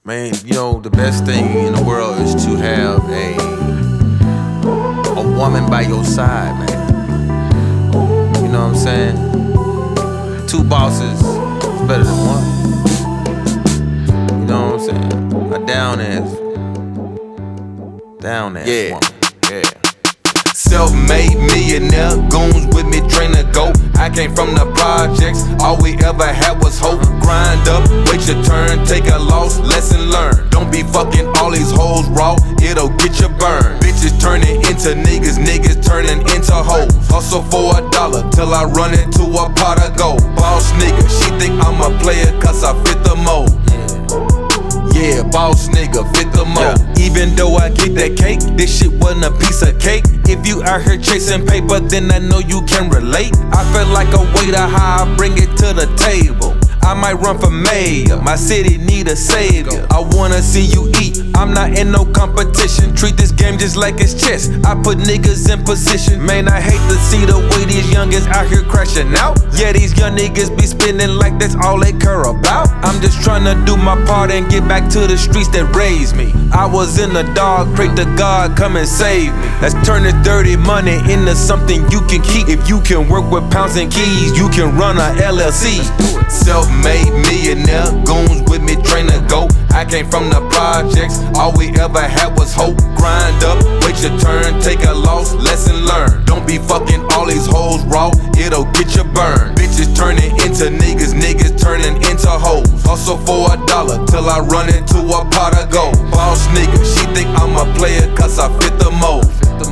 Man, you know, the best thing in the world is to have a woman by your side, man. You know what I'm saying? Two bosses is better than one. You know what I'm saying? A down ass woman. Yeah. Self-made millionaire, goons with me, train to go. I came from the projects, all we ever had was hope. Grind up, wait your turn, take a loss, lesson learned. Don't be fucking all these hoes raw, it'll get you burned. Bitches turning into niggas, niggas turning into hoes. Hustle for $1 till I run into a pot of gold. Boss nigga, she think I'm a player cause I fit the mold. Yeah, boss nigga, fit the mold. Even though I get that cake, this shit wasn't a piece of cake. If you out here chasing paper, then I know you can relate. I feel like a waiter, how I bring it to the table. I might run for mayor, my city need a savior. I wanna see you eat, I'm not in no competition. Treat this game just like it's chess, I put niggas in position. Man, I hate to see the way these youngins out here crashing out. Yeah, these young niggas be spending like that's all they care about. I'm just trying to do my part and get back to the streets that raised me. I was in the dark, pray to God, come and save me. Let's turn this dirty money into something you can keep. If you can work with pounds and keys, you can run a LLC. Self-made millionaire, goons with me, train to go. I came from the projects, all we ever had was hope. Grind up, wait your turn, take a loss, lesson learned. Don't be fucking all these hoes raw, it'll get you burned. Bitches turning into niggas, niggas turning into hoes. Hustle for $1 till I run into a pot of gold. Boss nigga, she think I'm a player cause I fit the mold.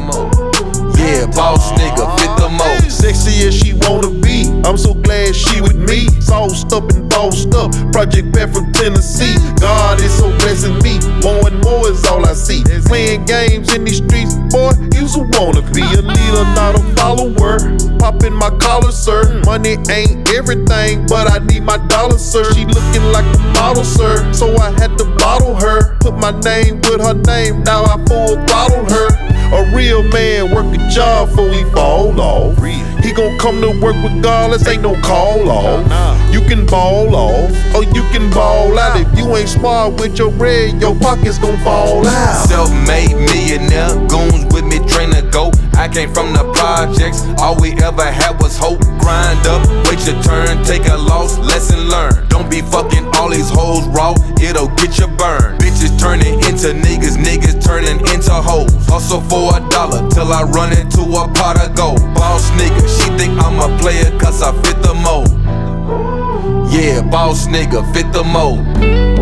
Yeah, boss nigga, fit the mold. Sexy as she wanna be, I'm so glad she with me. Sauced up and bossed up, project back from Tennessee. God is so blessing me, more and more is all I see. Playing games in these streets, boy, you's a wannabe. A leader, not a follower, popping my collar, sir. Money ain't everything, but I need my dollar, sir. She looking like a model, sir, so I had to bottle her. Put my name with her name, now I full throttle her. A real man work a job before he fall off. He gon' come to work regardless, ain't no call off. You can ball off, or you can ball out. If you ain't smart with your bread, your pockets gon' fall out. Self-made millionaire, goons with me, train to go. I came from the projects, all we ever had was hope. Grind up, wait your turn, take a loss, lesson learned. Don't be fucking all these hoes raw, it'll get you burned. Bitches turning into niggas, niggas turning into hoes. Hustle for $1 till I run into a pot of gold. Boss nigga, she think I'm a player cause I fit the mold. Yeah, boss nigga, fit the mold.